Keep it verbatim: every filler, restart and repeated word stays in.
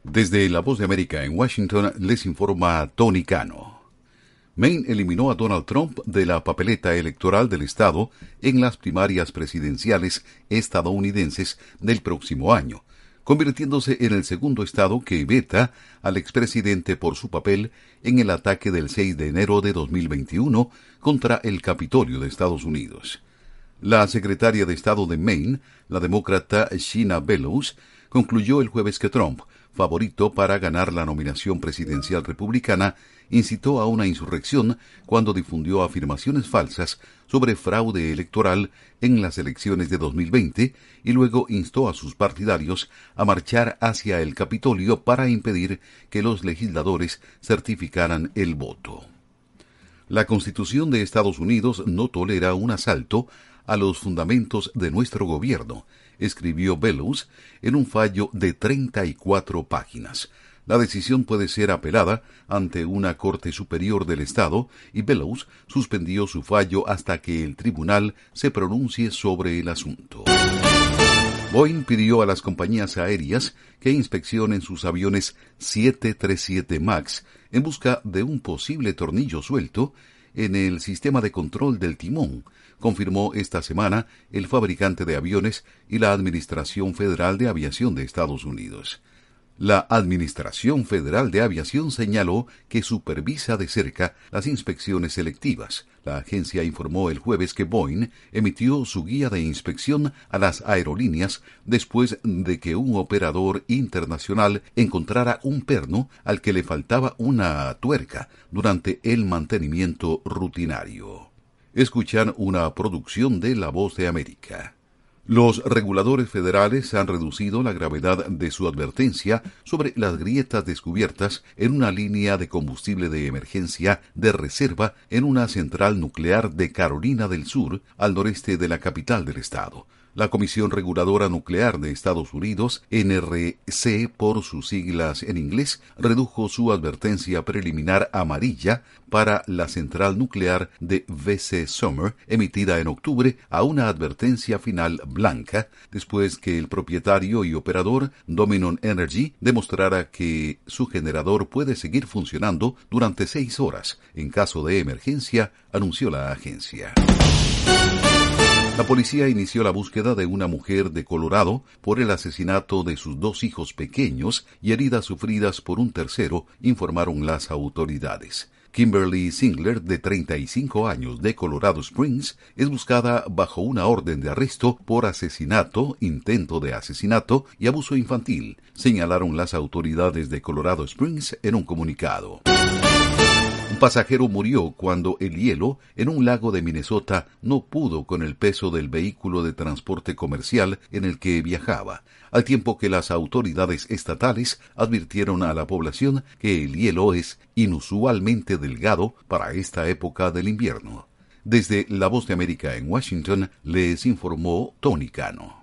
Desde La Voz de América en Washington les informa Tony Cano. Maine eliminó a Donald Trump de la papeleta electoral del estado en las primarias presidenciales estadounidenses del próximo año, convirtiéndose en el segundo estado que veta al expresidente por su papel en el ataque del seis de enero de dos mil veintiuno contra el Capitolio de Estados Unidos. La secretaria de Estado de Maine, la demócrata Sheena Bellows, concluyó el jueves que Trump, favorito para ganar la nominación presidencial republicana, incitó a una insurrección cuando difundió afirmaciones falsas sobre fraude electoral en las elecciones de dos mil veinte y luego instó a sus partidarios a marchar hacia el Capitolio para impedir que los legisladores certificaran el voto. La Constitución de Estados Unidos no tolera un asalto a los fundamentos de nuestro gobierno, escribió Bellows en un fallo de treinta y cuatro páginas. La decisión puede ser apelada ante una Corte Superior del Estado y Bellows suspendió su fallo hasta que el tribunal se pronuncie sobre el asunto. Boeing pidió a las compañías aéreas que inspeccionen sus aviones siete treinta y siete MAX en busca de un posible tornillo suelto en el sistema de control del timón, confirmó esta semana el fabricante de aviones y la Administración Federal de Aviación de Estados Unidos. La Administración Federal de Aviación señaló que supervisa de cerca las inspecciones selectivas. La agencia informó el jueves que Boeing emitió su guía de inspección a las aerolíneas después de que un operador internacional encontrara un perno al que le faltaba una tuerca durante el mantenimiento rutinario. Escuchan una producción de La Voz de América. Los reguladores federales han reducido la gravedad de su advertencia sobre las grietas descubiertas en una línea de combustible de emergencia de reserva en una central nuclear de Carolina del Sur, al noreste de la capital del estado. La Comisión Reguladora Nuclear de Estados Unidos, N R C por sus siglas en inglés, redujo su advertencia preliminar amarilla para la central nuclear de V C Summer, emitida en octubre, a una advertencia final blanca, después que el propietario y operador Dominion Energy demostrara que su generador puede seguir funcionando durante seis horas, en caso de emergencia, anunció la agencia. La policía inició la búsqueda de una mujer de Colorado por el asesinato de sus dos hijos pequeños y heridas sufridas por un tercero, informaron las autoridades. Kimberly Singler, de treinta y cinco años, de Colorado Springs, es buscada bajo una orden de arresto por asesinato, intento de asesinato y abuso infantil, señalaron las autoridades de Colorado Springs en un comunicado. Un pasajero murió cuando el hielo en un lago de Minnesota no pudo con el peso del vehículo de transporte comercial en el que viajaba, al tiempo que las autoridades estatales advirtieron a la población que el hielo es inusualmente delgado para esta época del invierno. Desde La Voz de América en Washington les informó Tony Cano.